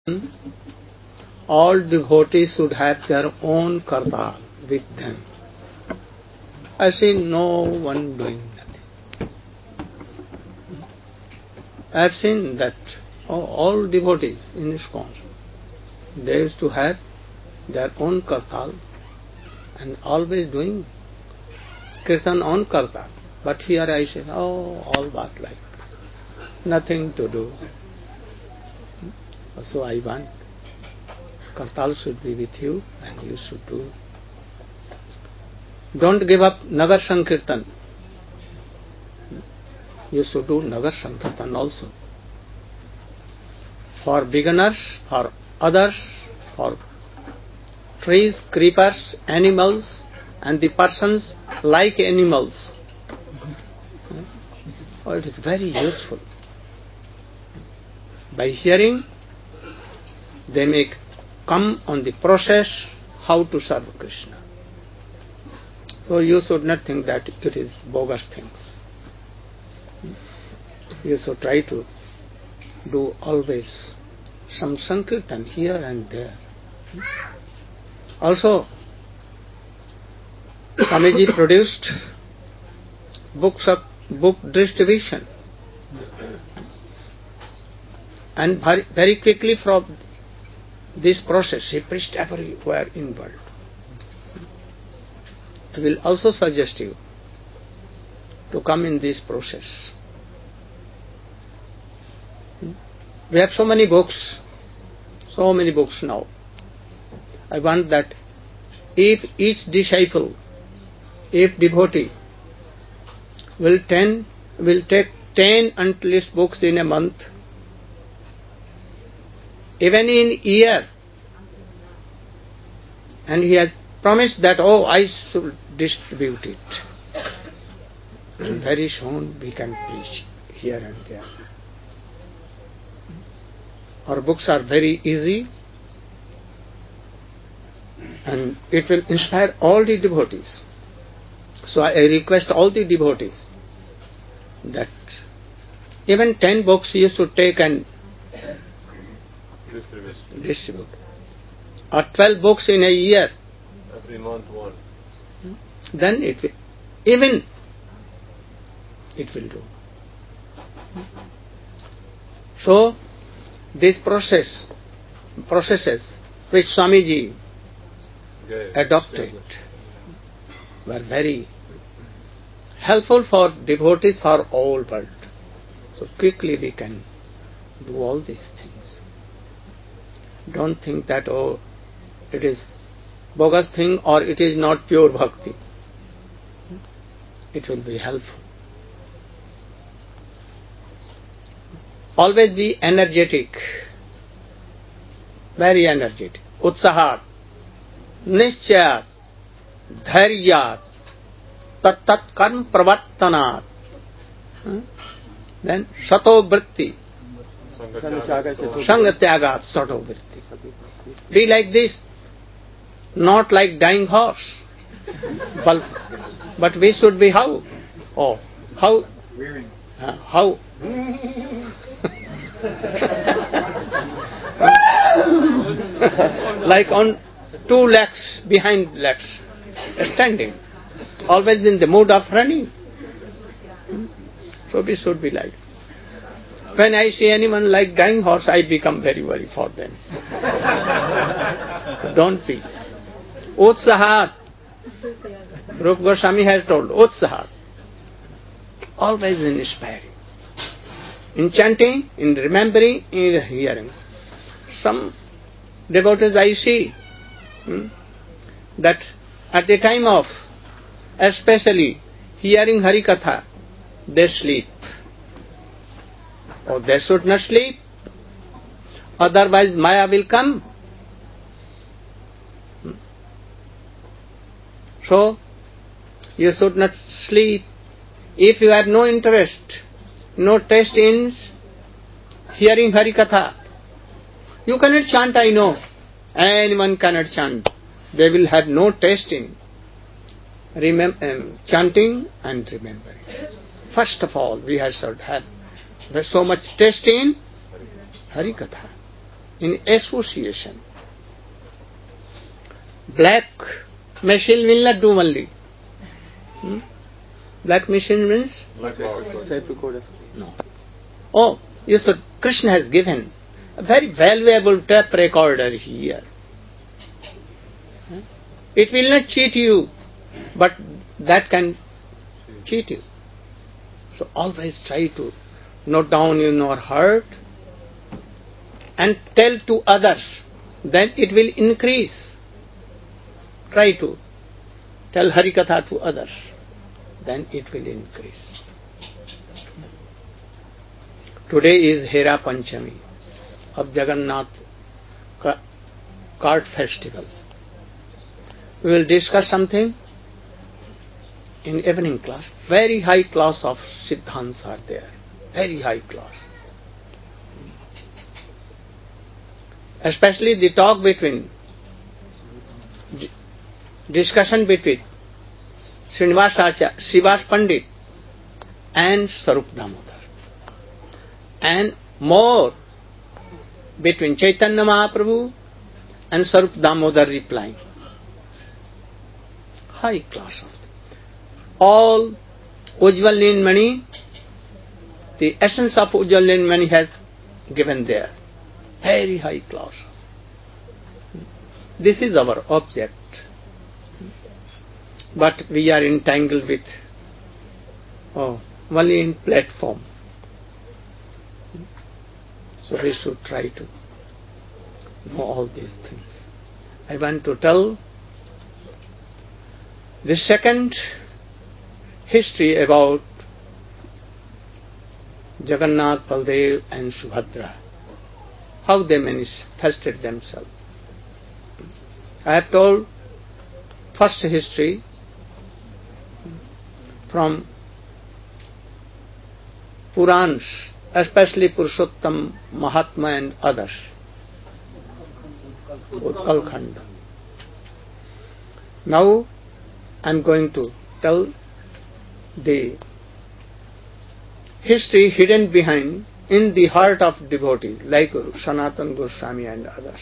all devotees should have their own kartal with them. I see no one doing nothing. I have seen that all devotees in ISKCON, they used to have their own kartal and always doing kirtan on kartal. But here I say, all but like nothing to do. So I want kartal should be with you and you should do. Don't give up Nagar Sankirtan. You should do Nagar Sankirtan also. For beginners, for others, for trees, creepers, animals, and the persons like animals. It is very useful. By hearing, they may come on the process how to serve Krishna. So you should not think that it is bogus things. You should try to do always some Sankirtan here and there. Also, Swamiji produced book distribution, and very quickly from this process he preached everywhere in the world. I will also suggest you to come in this process. We have so many books now. I want that if each disciple, if devotee will take 10 at least books in a month, even in year, and he has promised that, I should distribute it. And very soon we can preach here and there. Our books are very easy and it will inspire all the devotees. So I request all the devotees that even 10 books you should take and distribute. Or 12 books in a year. Every month one. Then it will do. So these processes which Swamiji adopted were very helpful for devotees for all world. So quickly we can do all these things. Don't think that it is bogus thing or it is not pure bhakti. It will be helpful. Always be energetic, very energetic. Utsahat, Nischayat, Dhairyat, Tat Karm Pravartanat. Then Sato Vritti, Sangatyagat Sato Vritti. Be like this, not like dying horse. But we should be how? How? How? Like on 2 legs, behind legs, standing, always in the mood of running. So we should be like. When I see anyone like dying horse, I become very worried for them. So don't be. Utsahat. Rupa Goswami has told, Utsahat. Always inspiring. In chanting, in remembering, in hearing. Some devotees I see that at the time of especially hearing Harikatha, they sleep. They should not sleep, otherwise Maya will come. So, you should not sleep. If you have no interest, no taste in hearing Harikatha, you cannot chant, I know. Anyone cannot chant. They will have no taste in chanting and remembering. First of all, we should have so much taste in Harikatha. in association. Black machine will not do only. Black machine means? Tape recorder. No. Oh, yes, so Krishna has given a very valuable tape recorder here. It will not cheat you, but that can cheat you. So always try to note down in your heart and tell to others, then it will increase. Try to tell Harikatha to others, then it will increase. Today is Hera Panchami of Jagannath cart festival. We will discuss something in evening class. Very high class of Siddhants are there. Very high class. Especially the talk between, discussion between Srivas Pandit and Sarup Damodar. And more between Chaitanya Mahaprabhu and Sarup Damodar replying. High class of them. All Ujjwal Nilmani, the essence of Ujjwal Nilmani has given there. Very high class. This is our object. But we are entangled with only in platform. So we should try to know all these things. I want to tell the second history about Jagannath, Baldev and Subhadra, how they manifested themselves. I have told first history from Purans, especially Purushottam, Mahatma and others. Utkal Khanda. Now I am going to tell the history hidden behind in the heart of devotee like Sanatana Goswami and others.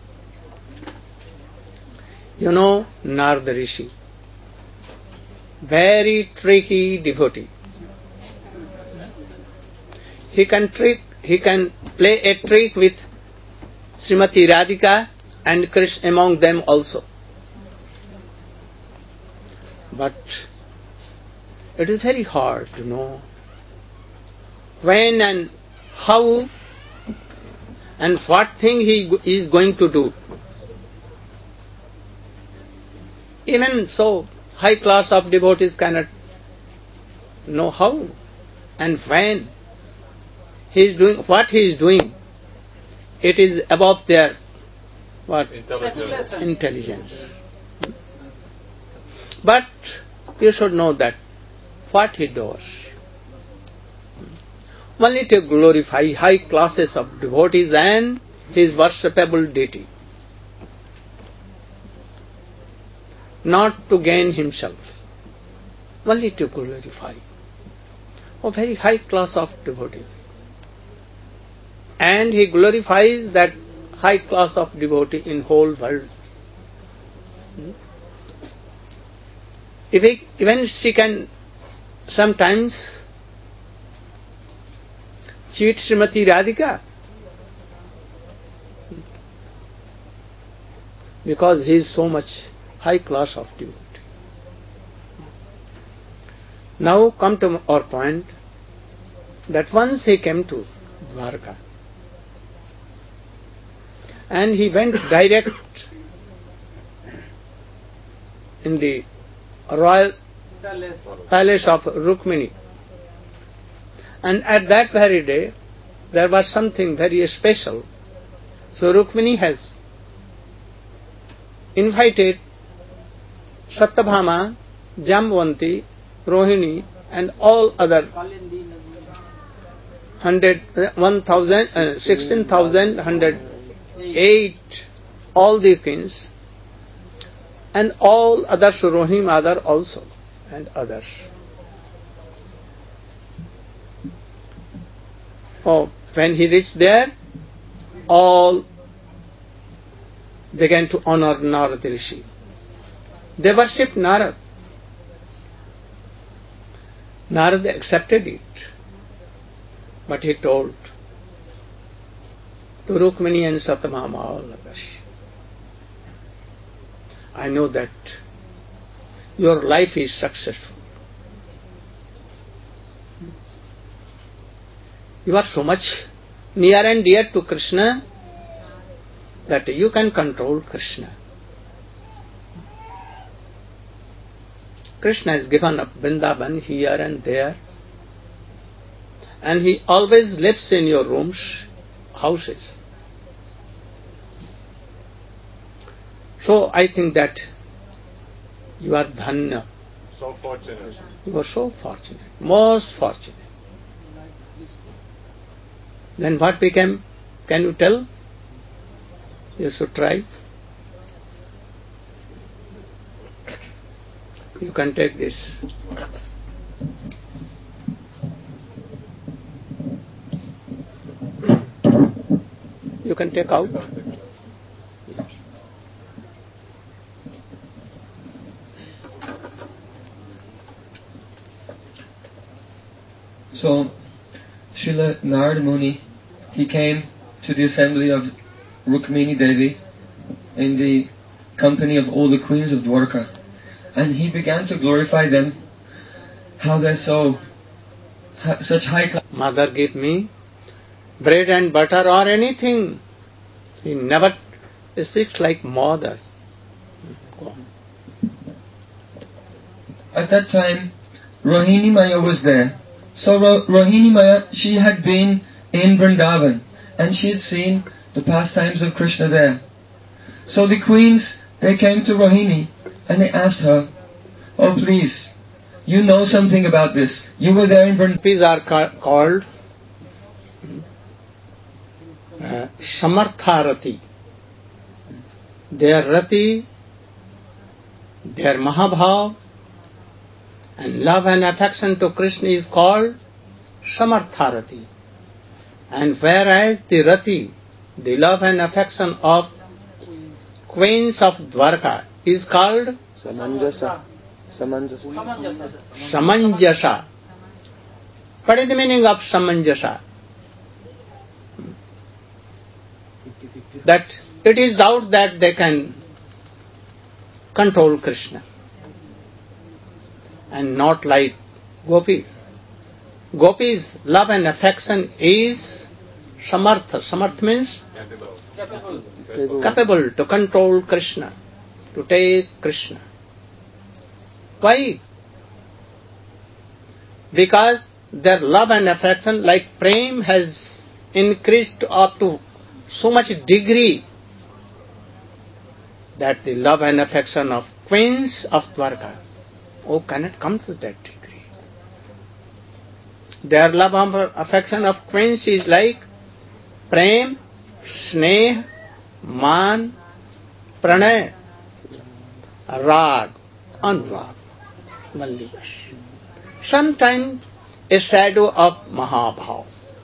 You know Narada Rishi, very tricky devotee. He can play a trick with Srimati Radhika and Krishna among them also. But it is very hard to know when and how and what thing he is going to do. Even so, high class of devotees cannot know how and when he is doing what he is doing. It is above their intelligence. But you should know that what he does, only to glorify high classes of devotees and his worshipable deity, not to gain himself, only to glorify a very high class of devotees. And he glorifies that high class of devotee in whole world. Even she can sometimes cheat Srimati Radhika because he is so much high class of devotee. Now come to our point that once he came to Dwarka and he went direct in the royal palace of Rukmini. And at that very day, there was something very special. So Rukmini has invited Satyabhama, Jambanti, Rohini and all other 16,108 all the kings and all others, Rohini mother also and others. Oh, when he reached there, all began to honor Narad Rishi. They worshipped Narad. Narad accepted it. But he told to Rukmini and Satyabhama, all of us, I know that your life is successful. You are so much near and dear to Krishna that you can control Krishna. Krishna has given up Vrindavan here and there, and he always lives in your rooms, houses. So I think that you are dhanya. So fortunate. You are so fortunate, most fortunate. Then what became? Can you tell? You should try. You can take this. You can take out. So, Srila Narad Muni, he came to the assembly of Rukmini Devi in the company of all the queens of Dwarka, and he began to glorify them, how they're such high class. Mother give me bread and butter or anything. He never speaks like mother. Go on. At that time, Rohini Maya was there. So Rohini Maya, she had been in Vrindavan, and she had seen the pastimes of Krishna there. So the queens, they came to Rohini and they asked her, oh please, you know something about this. You were there in Vrindavan. These are called Samartharati. Their Rati, their Mahabhav, and love and affection to Krishna is called Samartharati. And whereas the Rati, the love and affection of queens of Dwarka, is called Samanjasa. Samanjasa. What is the meaning of Samanjasa? That it is doubt that they can control Krishna. And not like gopis. Gopis' love and affection is samartha. Samartha means capable to control Krishna, to take Krishna. Why? Because their love and affection, like prem, has increased up to so much degree that the love and affection of queens of Dwarka cannot come to that degree. Their love and affection of queens is like prem, sneh, man, pranay, rag, anurag, mallivash. Sometimes a shadow of Mahabhav.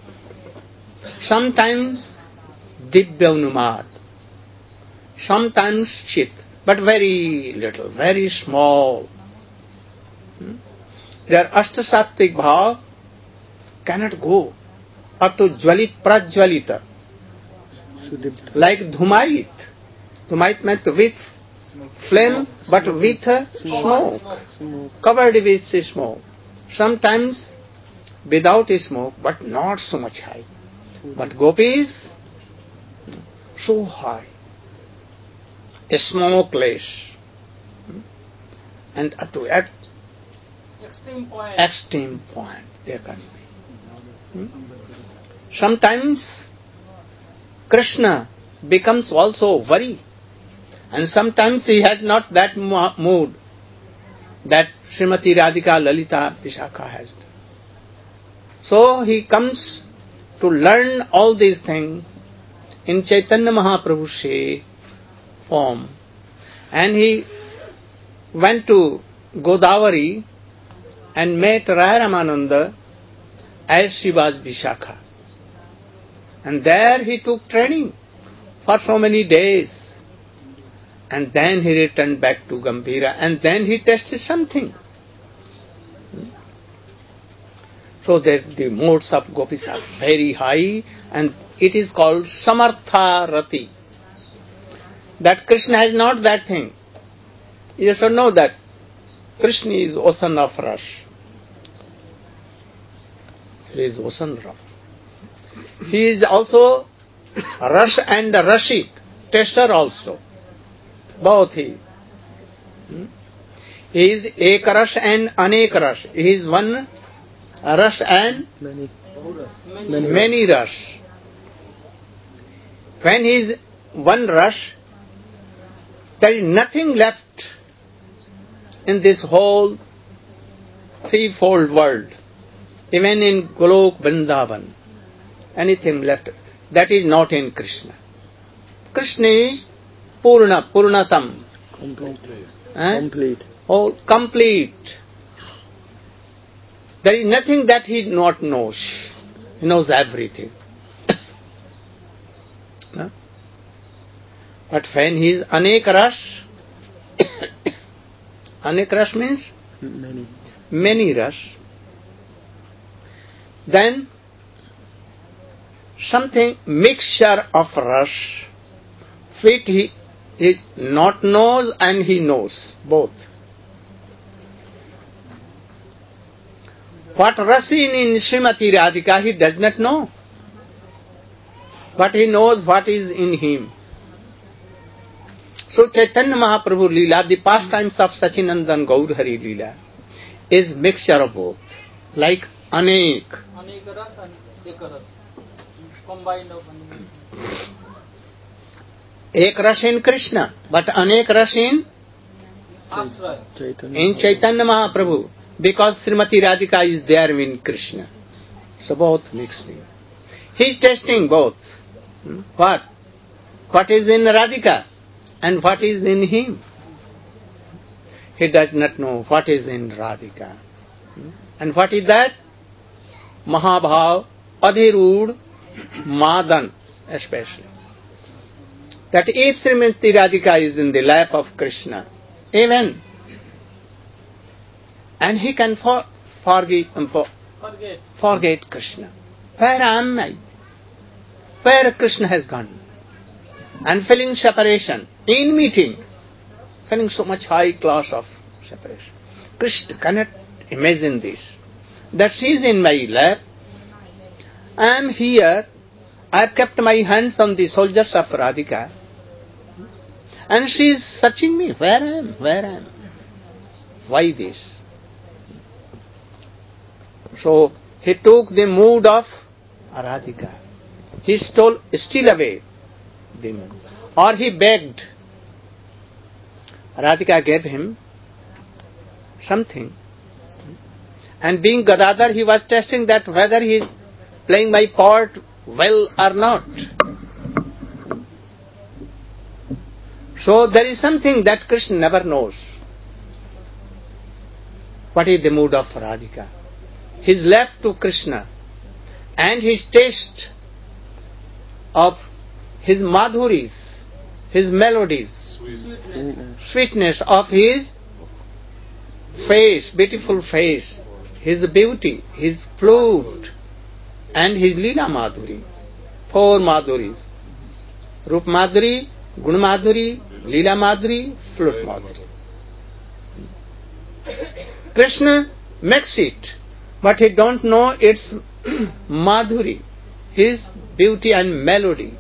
Sometimes Divyavnumad. Sometimes Chit, but very little, very small. Their Ashtasattvik Bhav cannot go up to Jvalit Prajvalita, like Dhumait. Dhumait meant with flame, but with smoke, covered with smoke. Sometimes without smoke, but not so much high. But gopis, so high, smokeless, and up to extreme point they can be. Sometimes Krishna becomes also worry, and sometimes he has not that mood that Srimati Radhika Lalita Vishakha has. So he comes to learn all these things in Chaitanya Mahaprabhu's form, and he went to Godavari and met Raya Ramananda as she was Vishakha. And there he took training for so many days. And then he returned back to Gambhira, and then he tasted something. So that the modes of gopis are very high, and it is called Samartha Rati. That Krishna has not that thing. You should know that Krishna is ocean of rush. He is ocean of. He is also rush and rashik, tester also. Both he. He is ek rush and anek rush. He is one rush and many rush. When he is one rush, there is nothing left in this whole threefold world. Even in Golok Vrindavan, anything left, that is not in Krishna. Krishna is Purna, Purnatam. Complete. Oh, complete. There is nothing that he not knows. He knows everything. No? But when he is Anek Rash, Anek Rash means many Rash, then something mixture of rush, fit he not knows and he knows both. What rush in Srimati Radhika he does not know, but he knows what is in him. So Chaitanya Mahaprabhu Leela, the pastimes of Sachinandan Gaur Hari Leela, is mixture of both, like Anek. Anek Ras and Ek Ras. Combined of animals. Ek Ras in Krishna, but Anek Ras in Chaitanya Mahaprabhu, because Srimati Radhika is there in Krishna. So both mixing. He is testing both. What? What is in Radhika and what is in him? He does not know what is in Radhika. And what is that? Mahabhav, Adhirud, Madan especially. That if Srimati Radhika is in the lap of Krishna, even, and he can forget Krishna. Where am I? Where Krishna has gone? And feeling separation, in meeting, feeling so much high class of separation. Krishna cannot imagine this. That she is in my lap, I am here, I have kept my hands on the soldiers of Radhika, and she is searching me, where I am. Why this? So he took the mood of Radhika. He still away the mood. Or he begged. Radhika gave him something. And being Gadadhar, he was testing that whether he is playing my part well or not. So there is something that Krishna never knows. What is the mood of Radhika? He is left to Krishna, and his taste of his madhuris, his melodies, sweetness of his face, beautiful face, his beauty, his flute, and his Leela Madhuri. 4 Madhuris. Rup Madhuri, Gun Madhuri, Leela Madhuri, Flute Madhuri. Krishna makes it, but he don't know its Madhuri, his beauty and melody.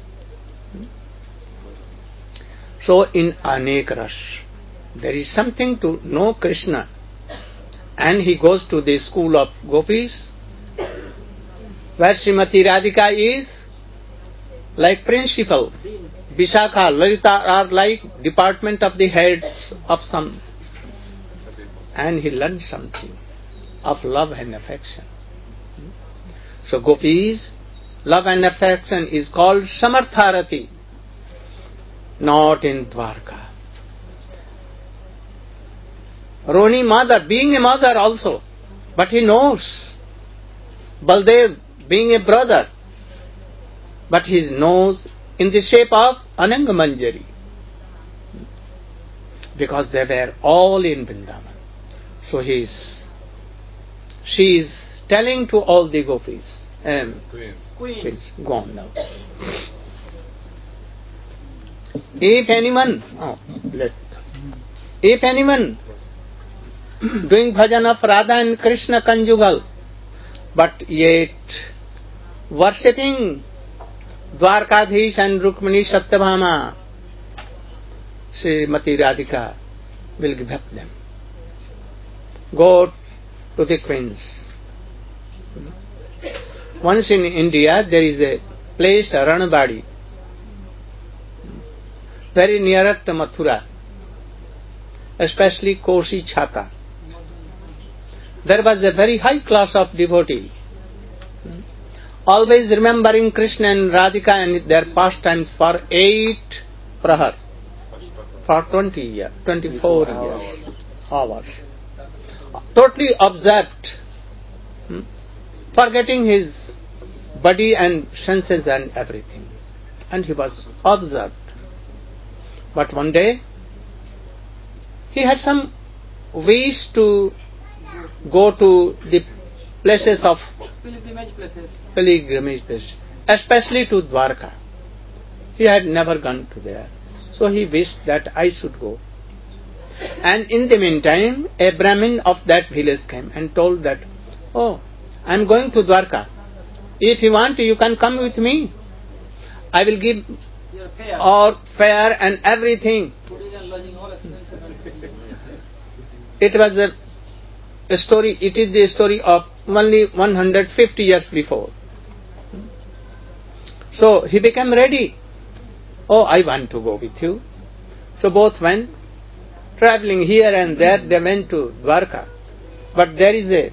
So in Anek Rash, there is something to know Krishna. And he goes to the school of gopis, where Srimati Radhika is like principal. Vishakha, Lalita are like department of the heads of some. And he learned something of love and affection. So gopis, love and affection is called Samartharati, not in Dwarka. Rohini mother, being a mother also, but he knows. Baldev being a brother, but he knows in the shape of Ananga Manjari. because they were all in Vrindavan. So she is telling to all the gopis, Queens. go on now. If anyone doing bhajan of Radha and Krishna conjugal, but yet worshipping Dwarkadhish and Rukmini Satyabhama, Srimati Radhika will give up them. Go to the queens. Once in India there is a place, Ranbadi, very near to Mathura, especially Koshi Chhata. There was a very high class of devotee, always remembering Krishna and Radhika and their pastimes for 8 prahar, for 24 hours. Totally absorbed, forgetting his body and senses and everything. And he was absorbed. But one day, he had some wish to go to the places of pilgrimage places, especially to Dwarka. He had never gone to there. So he wished that I should go. And in the meantime, a Brahmin of that village came and told that, oh, I am going to Dwarka. If you want, you can come with me. I will give all fare and everything. Food and lodging, all expenses. It was a story. It is the story of only 150 years before. So he became ready. Oh, I want to go with you. So both went, traveling here and there. They went to Dwarka. But there is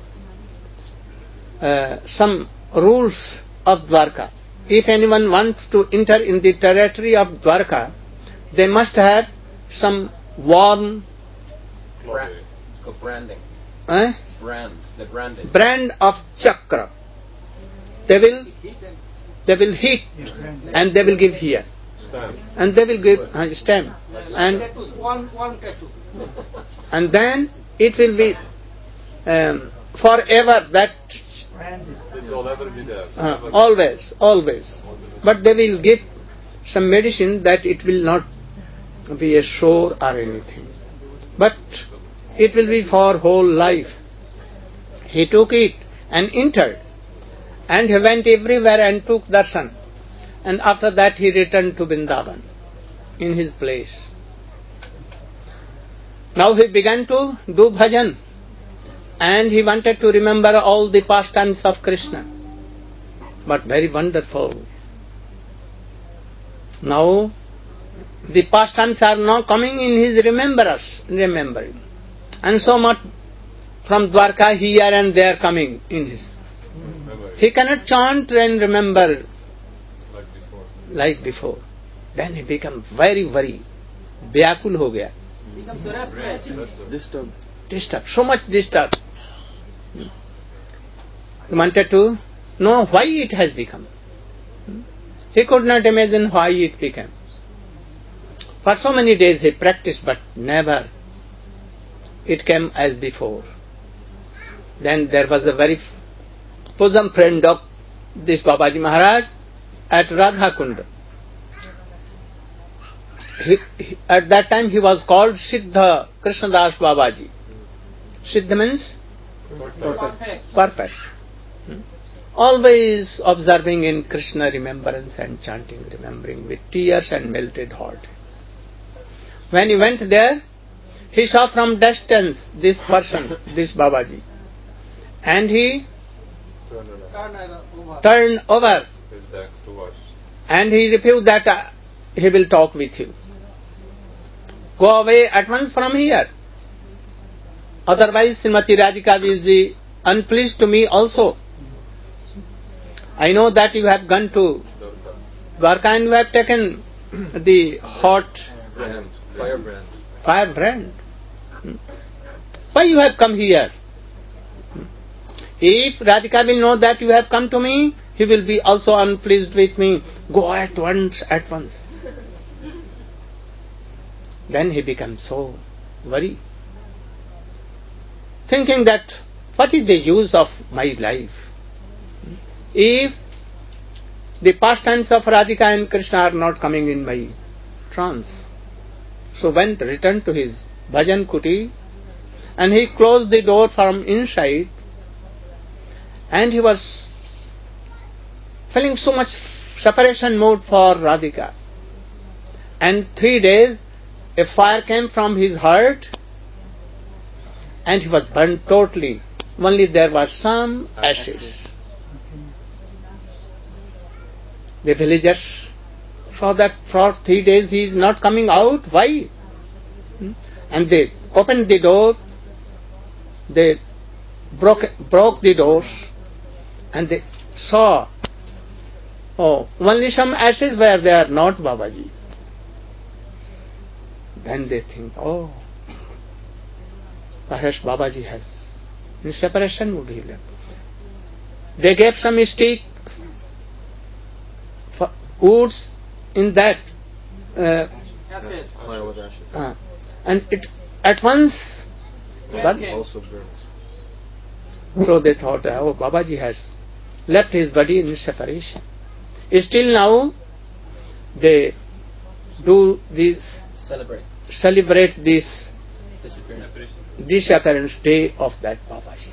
some rules of Dwarka. If anyone wants to enter in the territory of Dwarka, they must have some warm Branding. The branding. brand of chakra. They will heat and they will give here. Stamp. And they will give stamp. And Tattoos, one tattoo. and then it will be forever that It will never be there. always. But they will give some medicine that it will not be a sore or anything. But it will be for whole life. He took it and entered. And he went everywhere and took darshan. And after that he returned to Vrindavan in his place. Now he began to do bhajan. And he wanted to remember all the pastimes of Krishna. But very wonderful. Now the pastimes are now coming in his remembering. And so much from Dwarka here and there coming in his. He cannot chant and remember like before. Then he become very vyakul ho gaya. Becomes restless. Disturbed, so much disturbed. He wanted to know why it has become. He could not imagine why it became. For so many days he practiced, but never it came as before. Then there was a very bosom friend of this Babaji Maharaj at Radha Kund. At that time he was called Siddha Krishnadas Babaji. Siddha means perfect. Always observing in Krishna remembrance and chanting, remembering with tears and melted heart. When he went there, he saw from distance this person, this Babaji. And he turned over His back to us. and he refused that he will talk with you. Go away at once from here. Otherwise, Srimati Radhika will be unpleased to me also. I know that you have gone to Dwarka and you have taken the hot firebrand. Why you have come here? If Radhika will know that you have come to me, he will be also unpleased with me. Go at once. Then he becomes so worry, thinking that what is the use of my life if the pastimes of Radhika and Krishna are not coming in my trance. So when returned to his bhajan kuti, and he closed the door from inside, and he was feeling so much separation mood for Radhika. And 3 days a fire came from his heart and he was burnt totally. Only there was some ashes. The villagers saw that for 3 days he is not coming out. Why? And they opened the door, they broke the doors, and they saw, only some ashes were there, not Babaji. Then they think, perhaps Babaji has in separation mood he left. They gave some stick, woods in that, and it at once also burns. So they thought, Babaji has left his body in separation. Still now they do this, celebrate this disappearance day of that Babaji.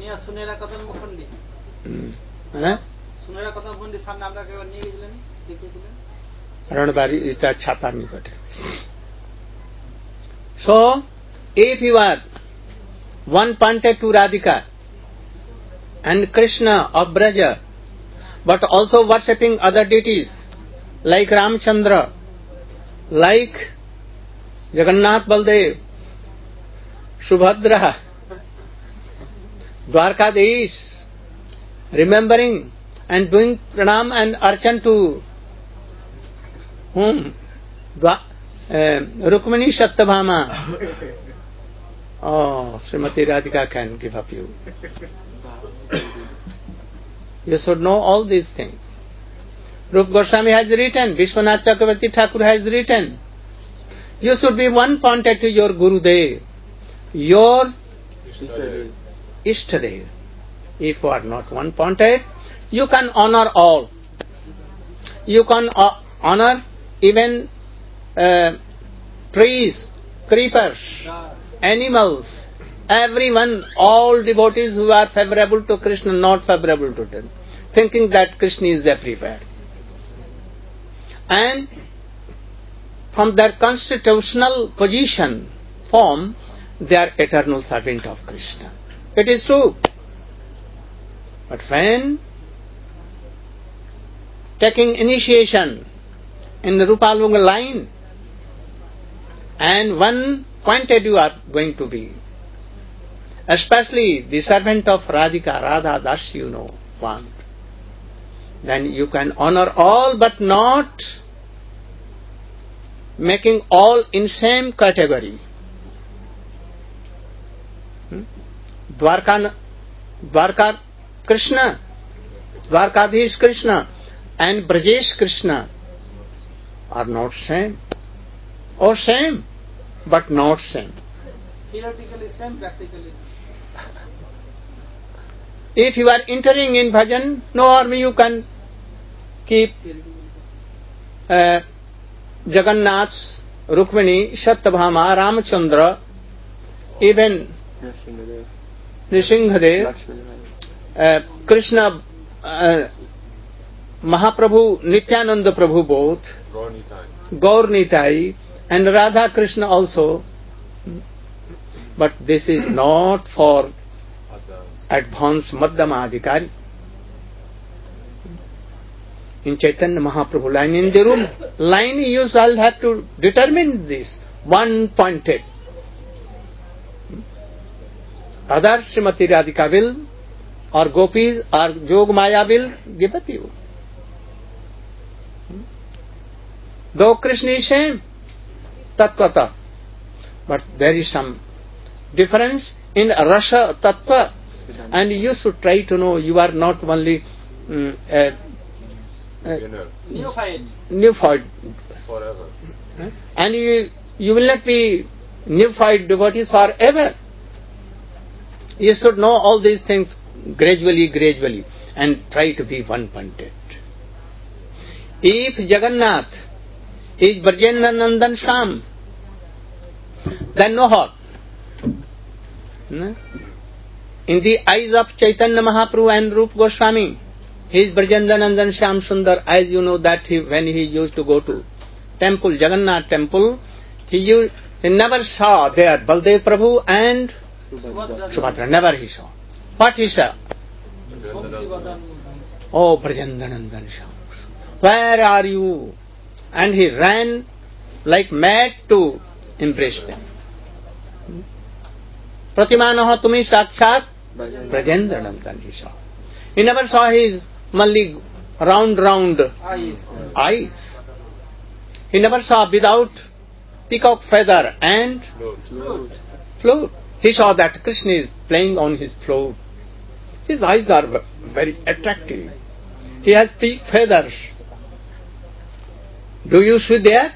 So, if you are one pointed to Radhika and Krishna of Braja, but also worshipping other deities like Ramchandra, like Jagannath Baldev, Subhadra, Dwarkadish, remembering and doing pranam and archan to whom? Rukmini Satyabhama. Srimati Radhika can give up you. You should know all these things. Rup Goswami has written, Vishwanath Chakravarti Thakur has written. You should be one pointed to your Gurudev, your Ishtadev. If you are not one pointed, you can honor all. You can honor even trees, creepers, animals, everyone, all devotees who are favorable to Krishna, not favorable to them, thinking that Krishna is everywhere. And from their constitutional position, form, they are eternal servant of Krishna. It is true. But when taking initiation in the Rupalunga line, and one pointed you are going to be, especially the servant of Radhika, Radha Das, you know, one, then you can honor all, but not making all in same category. Dwarka Krishna, Dwarkadhish Krishna and Brajesh Krishna are not same. Or same, but not same. Theoretically same, practically. If you are entering in bhajan, no harm, you can keep Jagannath, Rukmini, Satyabhama, Ramchandra, even Nrsimhadev, Krishna, Mahaprabhu, Nityananda Prabhu both, Gaur Nitai, and Radha Krishna also. But this is not for advanced Madhyama Adhikari. In Chaitanya Mahaprabhu line, in the room line, you shall have to determine this, one pointed. Other Srimati Radhika will, or Gopis, or Jog Maya will give up you. Though Krishna is same, Tattvata, but there is some difference in Rasa Tattva, and you should try to know. You are not only Neophyte. Neophyte. Forever. And you will not be neophyte devotees forever. You should know all these things gradually, and try to be one pandit. If Jagannath is Brajendra Nandan Sham, then no harm. In the eyes of Chaitanya Mahaprabhu and Rupa Goswami, he is Brajendra Nandan Sham Sundar. As you know that when he used to go to temple, Jagannath temple, he never saw there Baldev Prabhu and Subhadra. Never he saw. What he saw? Oh, Brajendra Nandan Sham. Where are you? And he ran like mad to embrace them. Pratimanoha tumi sakshat Brajendra Nandan he saw. He never saw his malli round eyes. He never saw without peacock feather and flute. He saw that Krishna is playing on his flute. His eyes are very attractive. He has peak feathers. Do you see there?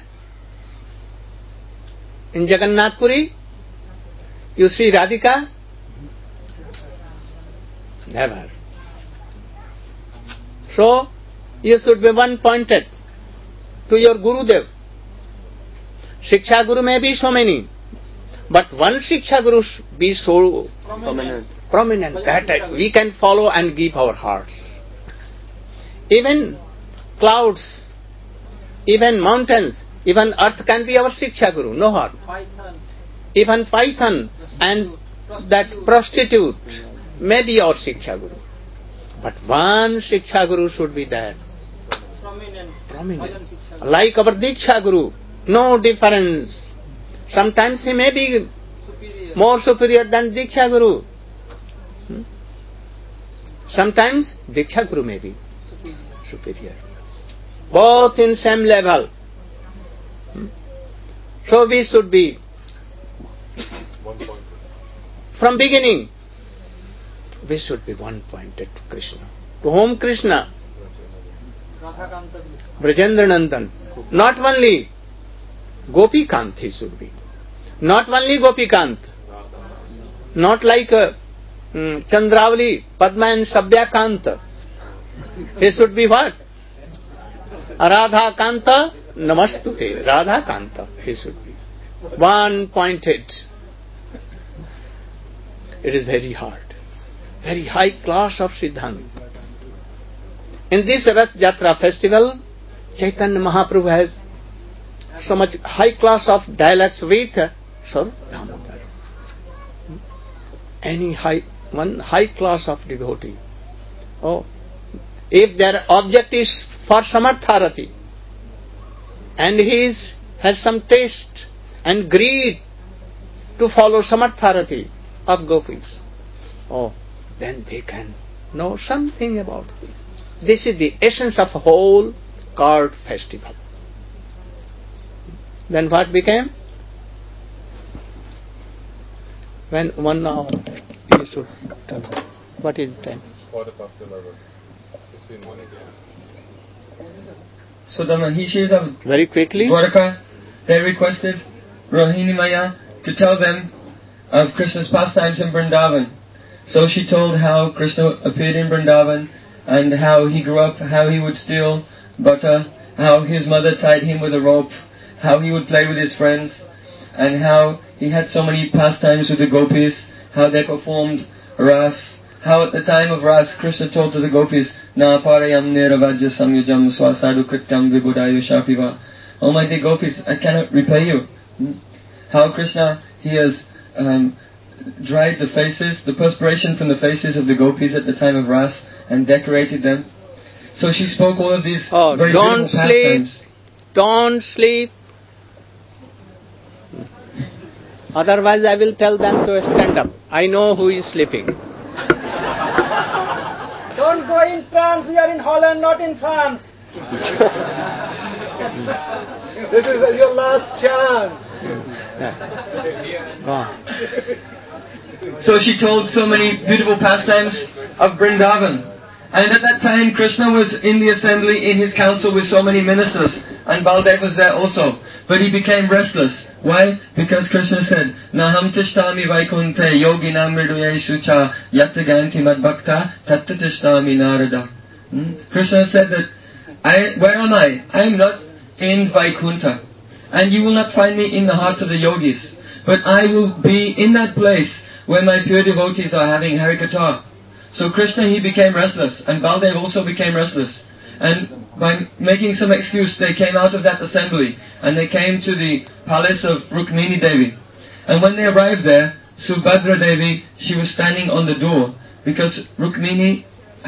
In Jagannath Puri? You see Radhika? Never. So, you should be one-pointed to your Gurudev. Shiksha Guru may be so many, but one Shiksha Guru be so prominent that we can follow and give our hearts. Even clouds, even mountains, even earth can be our Shiksha Guru, no harm. Even python and that prostitute may be our Shiksha Guru. But one Shiksha Guru should be there. Prominent. Like our Diksha Guru, no difference. Sometimes he may be more superior than Diksha Guru. Sometimes Diksha Guru may be superior. Both in same level. So we should be from beginning. We should be one-pointed to Krishna. To whom Krishna? Brajendra Nandan. Not only Gopikant he should be. Not only Gopikant. Not like Chandravali, Padma and Sabhyakant. He should be what? Radha Kanta Namastute. Radha Kanta he should be. One-pointed. It is very hard. Very high class of Siddhanta. In this Rath Yatra festival, Chaitanya Mahaprabhu has so much high class of dialects with Swarup Damodar. One high class of devotee. Oh, if their object is for Samartharati, and he has some taste and greed to follow Samartharati of gopis, oh, then they can know something about this. This is the essence of a whole card festival. Then what became? When 1 hour you should tell. What is the time? 11:15. So the Mahishis of very quickly Dwarka, they requested Rohini Maya to tell them of Krishna's pastimes in Vrindavan. So she told how Krishna appeared in Vrindavan and how he grew up, how he would steal butter, how his mother tied him with a rope, how he would play with his friends, and how he had so many pastimes with the gopis, how they performed ras, how at the time of ras Krishna told to the gopis, Na parayam niravajya samyajam swasadu krityam vibudayu shapiva. Oh my dear gopis, I cannot repay you. How Krishna, he has dried the faces, the perspiration from the faces of the gopis at the time of ras and decorated them. So she spoke all of these very beautiful pastimes. Don't sleep. Otherwise I will tell them to stand up. I know who is sleeping. Don't go in France, we are in Holland, not in France. This is your last chance. So she told so many beautiful pastimes of Vrindavan. And at that time Krishna was in the assembly, in his council with so many ministers. And Baldev was there also. But he became restless. Why? Because Krishna said, Naham tishtami vaikunte yogina mriduyeshu cha yatta ganti madbhakta tatta tishtami narada. Krishna said that, where am I? I am not in Vaikuntha. And you will not find me in the hearts of the yogis. But I will be in that place where my pure devotees are having Harikatha. So Krishna, he became restless. And Baldev also became restless. And by making some excuse, they came out of that assembly. And they came to the palace of Rukmini Devi. And when they arrived there, Subhadra Devi, she was standing on the door. Because Rohini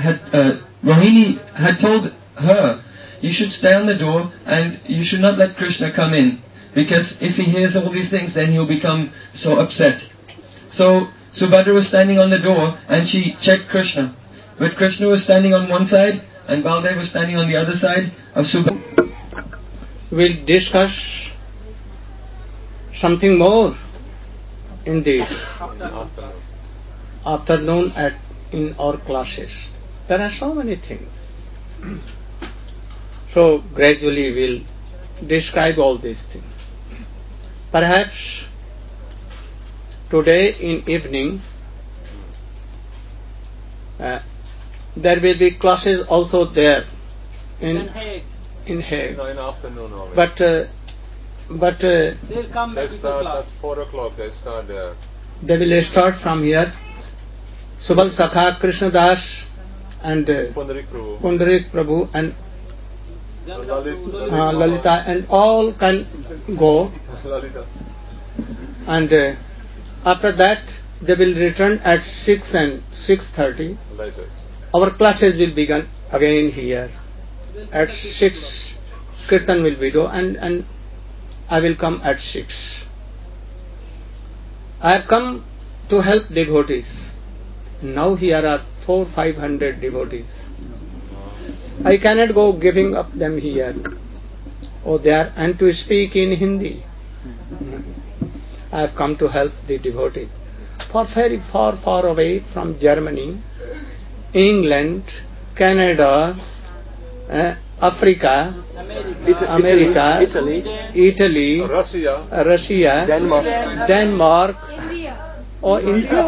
had told her, you should stay on the door and you should not let Krishna come in. Because if he hears all these things, then he'll become so upset. So Subhadra was standing on the door and she checked Krishna. But Krishna was standing on one side and Baldev was standing on the other side of Subhadra. We'll discuss something more in this afternoon in our classes. There are so many things. So gradually we'll describe all these things. Perhaps today in evening there will be classes also there in Hague. No, in the afternoon only. But They'll come They before start class. at 4 o'clock. They start there. they will start from here. Subal Sakha, Krishna Das and Pundarik Prabhu. Pundarik Prabhu and Then Lalita and all can go, Lalita. and after that they will return at 6 and 6:30. Later. Our classes will begin again here. At 6 Kirtan will be do and I will come at 6. I have come to help devotees. Now here are 400-500 devotees. I cannot go giving up them here or there and to speak in Hindi. I have come to help the devotees. For very far away from Germany, England, Canada, Africa, America, Italy, Russia, Denmark, or India.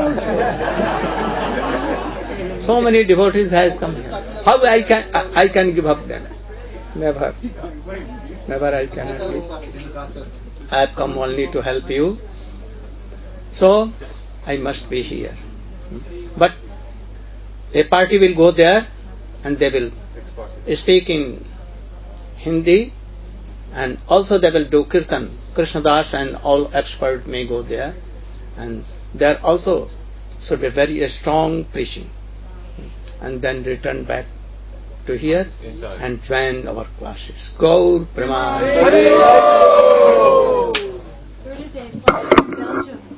So many devotees have come here. How I can give up them? Never I cannot give. I have come only to help you. So I must be here. But a party will go there and they will speak in Hindi and also they will do Kirtan. Krishna Das and all experts may go there, and there also should be very strong preaching, and then return back to here and join our classes. Gaur Premanand. Belgium.